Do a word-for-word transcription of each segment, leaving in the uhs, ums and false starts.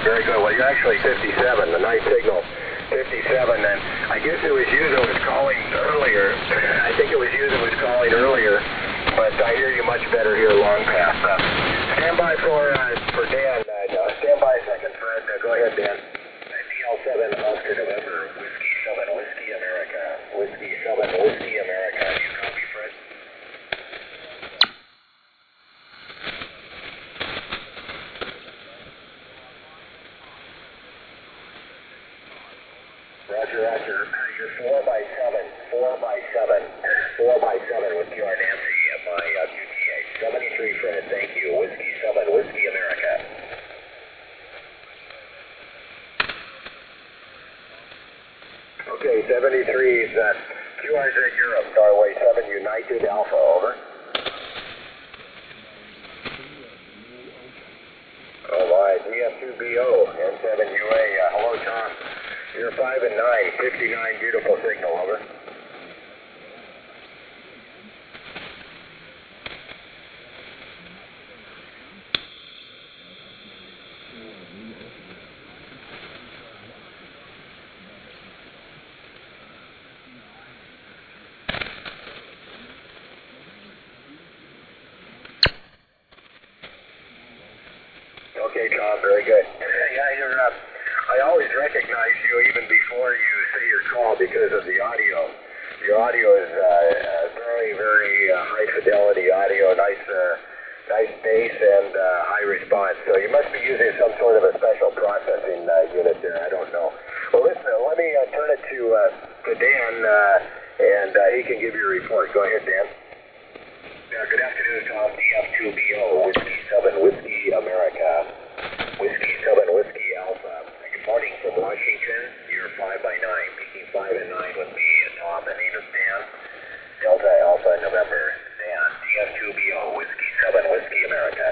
very good. Well, you're actually fifty-seven, the night signal fifty-seven, and I guess it was you that was calling earlier. I think it was you that was calling earlier, but I hear you much better here long past. Uh, stand by for, uh, for Dan. Uh, stand by a second, Fred. Uh, go ahead, Dan. D L seven, Oscar November, Whiskey seven, Whiskey America. Whiskey seven, Whiskey America. Do you copy, Fred? Roger, Roger. You're four by seven, four by seven, four by seven with Q R Nancy at my uh, Q T A. seventy-three, Fred, thank you. Whiskey seven, Whiskey America. Okay, seventy-three is uh, Q R Z Europe, Norway seven, United Alpha, over. Oh my, D F two B O, N seven U A, uh, hello Tom. You're five and nine, fifty-nine, beautiful signal, over. Okay, Tom, very good. Yeah, you're up. I always recognize you even before you say your call because of the audio. Your audio is uh, uh, very, very uh, high fidelity audio, nice, uh, nice bass and uh, high response. So you must be using some sort of a special processing uh, unit there. I don't know. Well, listen, let me uh, turn it to uh, to Dan, uh, and uh, he can give you a report. Go ahead, Dan. Uh, good afternoon, Tom. D F two B O, Whiskey seven, Whiskey America. Whiskey seven, Whiskey Alpha. Good morning from Washington. You're five by nine, peaking five and nine with me, Tom. The name is Dan. Delta Alpha November. Dan, D F two B O, Whiskey seven, Whiskey America.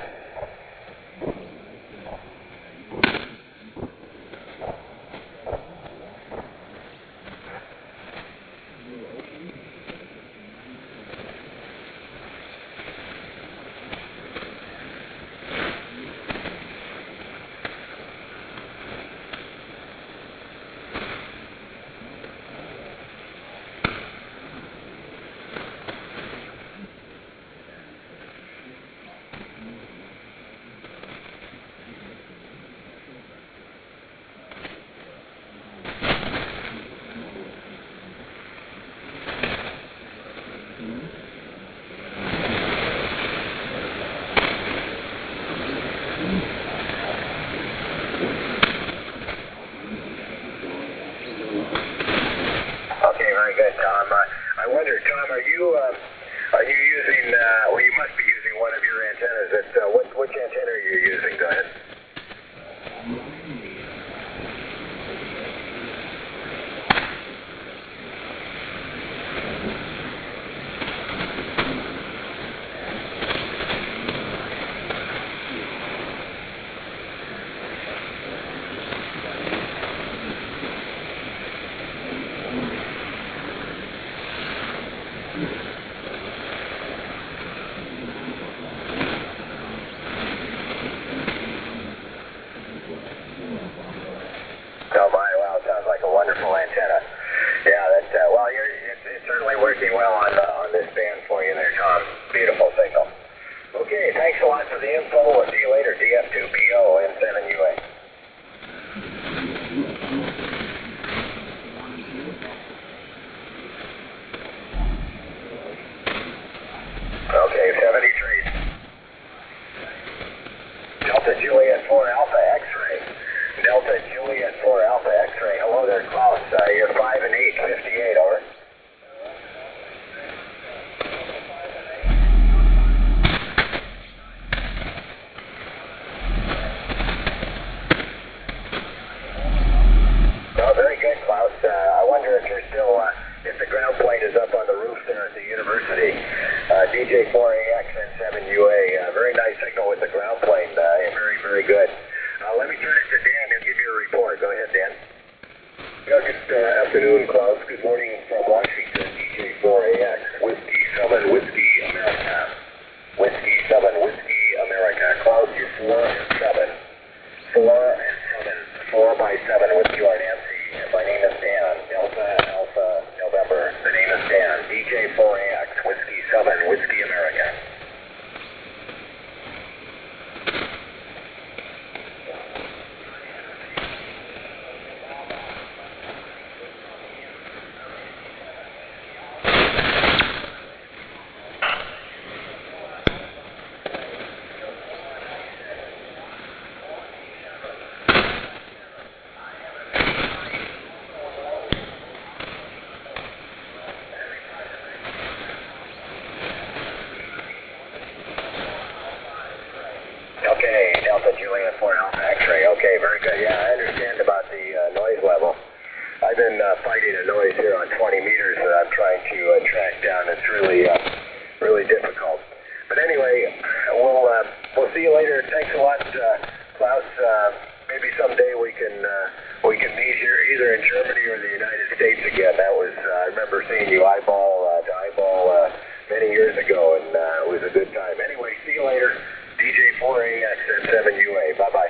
I wonder, Tom, are you uh, are you using? Uh, well, you must be using one of your antennas. That uh, what which antenna are you using? Go ahead. Oh my, wow, sounds like a wonderful antenna. Yeah, that, uh, well, you're, it's, it's certainly working well on uh, on this band for you there, Tom. Beautiful signal. Okay, thanks a lot for the info. We'll see you later, D F two B O, N seven U A. Okay, seventy-three. Delta Juliet four Alpha X-ray. Delta Juliet four Alpha X-ray. Hello there, Klaus. Uh, you're five and eight, fifty-eight, over. Oh, very good, Klaus. Uh, I wonder if you're still, uh, if the ground plane is up on the roof there at the university. Uh, D J four A X N seven U A. Uh, very nice signal with the ground plane. Uh, very, very good. Uh, let me turn it to Dan and give you a report. Go ahead, Dan. Yeah, good uh, afternoon, Klaus. Good morning from Washington. D J four A X, Whiskey seven, Whiskey America. Whiskey seven, Whiskey America. Klaus, you're four and seven. four and seven, Alpha Juliet four Alpha X-ray. Okay, very good. Yeah, I understand about the uh, noise level. I've been uh, fighting a noise here on twenty meters that I'm trying to uh, track down. It's really, uh, really difficult. But anyway, we'll uh, we'll see you later. Thanks a lot, uh, Klaus. Uh, maybe someday we can uh, we can meet here either in Germany or the United States again. That was uh, I remember seeing you eyeball uh, to eyeball uh, many years ago, and uh, it was a good time. Anyway, see you later. D J four A X and seven U A. Bye bye.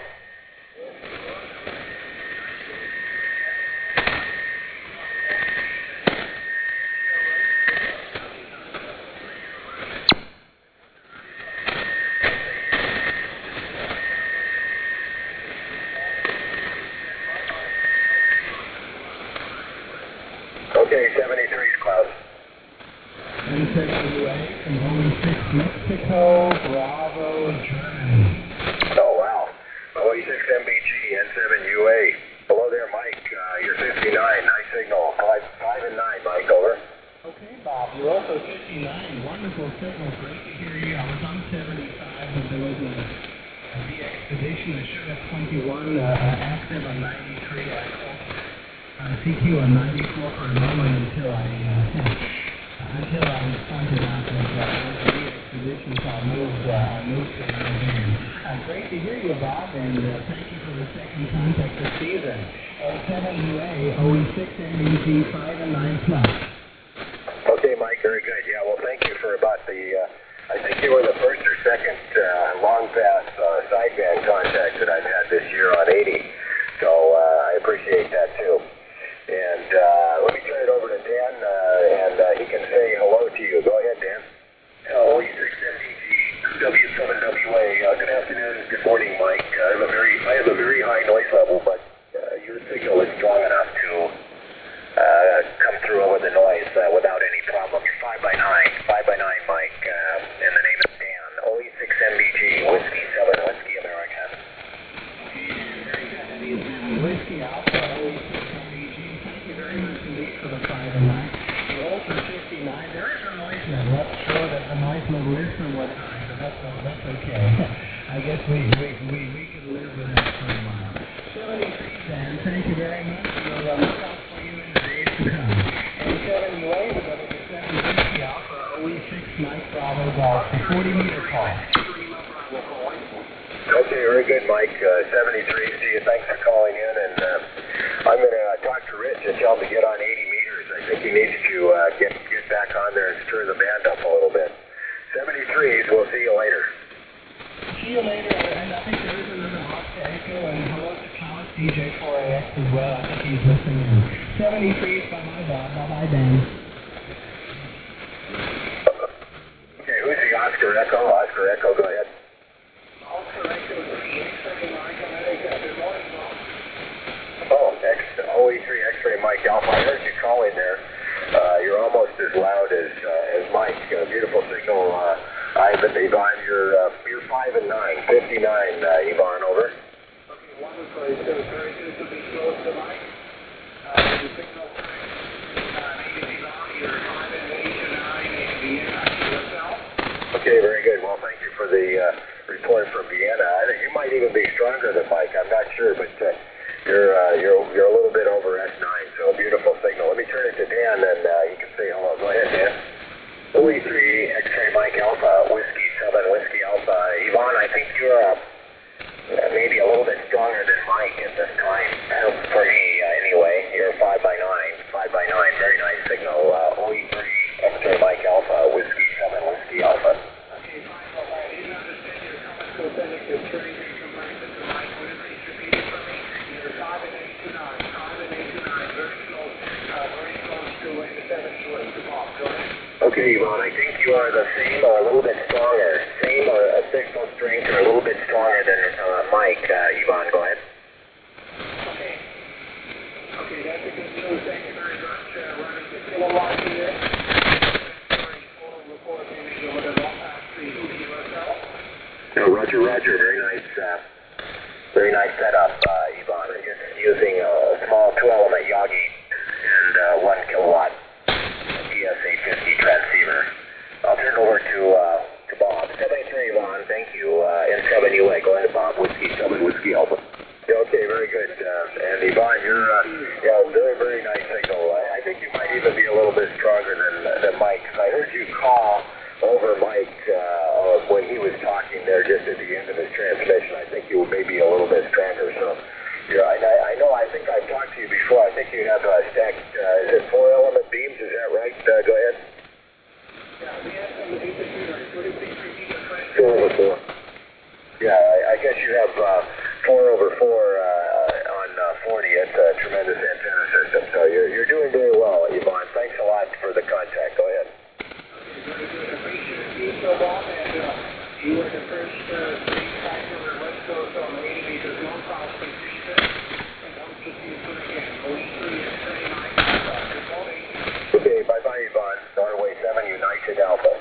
Okay, seventy-three's Klaus. And seven U A from Holy six, Mexico, Bravo, Germany. Oh, wow. O E six M B G, N seven U A. Hello there, Mike. Uh, you're fifty-nine. Nice signal. Five, five and nine, Mike. Over. Okay, Bob. You're also fifty-nine. Wonderful signal. Great to hear you. I was on seventy-five, but there was a, a B expedition. I showed up twenty-one, uh, active on ninety-three. I called uh, C Q on ninety-four for a moment until I uh, until I was pointed out that uh, there was a B expedition, so I moved, uh, I moved to another band. Uh, great to hear you, Bob, and uh, thank you for the second contact this season. And seven U A, O E six M B G, five and nine plus. Okay, Mike, very good. Yeah, well, thank you for about the, uh, I think you were the first or second uh, long pass uh, sideband contact that I've had this year on eighty. So uh, I appreciate that too. And uh, let me turn it over to Dan, uh, and uh, he can say hello to you. Go ahead, Dan. O E six M B G, W seven W A. Uh, good afternoon, good morning, Mike. Uh, I have a very, I have a very high noise level, but uh, your signal is strong enough to uh, come through over the noise uh, without any problem. You're five by nine, five by nine, Mike, uh, and the name is Dan. O E six M B G, Whiskey seven, Whiskey America. Whiskey Alpha, O E six M B G. Thank you very much indeed for the five and nine. You're also fifty-nine. There is a noise level. Let's show that the noise level is somewhat high, but that's, that's okay. I guess we, we, we, we could live with that for a while. seventy-three, Dan. Thank you very much. We'll uh, look out for you in the days to come. And seven U A, we're going to be sending Whiskey Alpha, O E six Mike Bravo Golf, the forty meter call. Okay, very good, Mike. Uh, seventy-three, see you. Thanks for calling in. And uh, I'm going to uh, talk to Rich and tell him to get on eighty meters. I think he needs to uh, get get back on there and stir the band up a little bit. seventy-threes, we'll see you later. See you later. And I think there is another Oscar Echo. And hello to Klaus, D J four A X as well. I think he's listening in. seventy-threes, bye-bye, Bob. Bye-bye, Dan. Okay, who's the Oscar Echo? Oscar Echo, go ahead. Oh, X, O E three X-ray Mike Alpha. I heard you calling there. Uh, you're almost as loud as uh, as Mike. Uh, beautiful signal. Uh, Ivan, Yvonne, you're uh, you're five and nine, fifty-nine. Uh, Yvonne, over. Okay, wonderful. It's very good to be close to Mike. Uh, the signal. Uh, maybe Yvonne, you're five and eighty-nine in Vienna. Yourself. Okay, very good. Well, thank you for the uh, report from Vienna. I think you might even be stronger than Mike. I'm not sure, but. Uh, You're, uh, you're, you're a little bit over S nine, so a beautiful signal. Let me turn it to Dan, and uh, you can say hello. Go ahead, Dan. O E three X-ray Mike Alpha, Whiskey seven, Whiskey Alpha. Yvonne, I think you're uh, maybe a little bit stronger than Mike at this time. Uh, for me, uh, anyway. You're five by nine, five by nine. Very nice signal. Uh, O E three X-ray Mike Alpha, Whiskey seven, Whiskey Alpha. Okay, fine. Well, I didn't understand your comments so that it could turn into comparison to Mike. Would you please repeat it for me? five and eight to nine, five and eight to nine, very close, uh, very close to uh, the seven U A to Bob. Go ahead. Okay, Yvonne, I think you are the same or a little bit stronger. Same or a signal strength or a little bit stronger than uh, Mike. Uh, Yvonne, go ahead. Okay. Okay, that's a good news. Thank you very much. Uh, running the kilowatt here. Total report image over the long pass three U P yourself. No, Roger, Roger. Very nice. Uh, Very nice setup, uh, Yvonne. We're just using a small two-element Yagi and uh, one kilowatt G S eight fifty transceiver. I'll turn it over to uh, to Bob. seventy-three, Yvonne. Thank you. Uh, and seven U A. Go ahead, Bob. Whiskey call over Mike uh, when he was talking there just at the end of his transmission. I think you may be a little bit stronger. So, yeah, I, I know. I think I've talked to you before. I think you have uh, stacked. Uh, is it four element beams? Is that right? Uh, go ahead. Yeah, we have some eight-to-two, forty-six repeat of Four over four. Yeah, I, I guess you have uh, four over four uh, on uh, forty. It's a tremendous antenna system. So you're you're doing very well, Yvonne. Thanks a lot for the contact. Go ahead. So Bob, and uh, you were the first uh, big factor where West Coast on eighty meters long cross from three six, and one fifty foot again. O E three is thirty-nine. Okay, bye bye, Yvonne. Norway seven, United Alpha.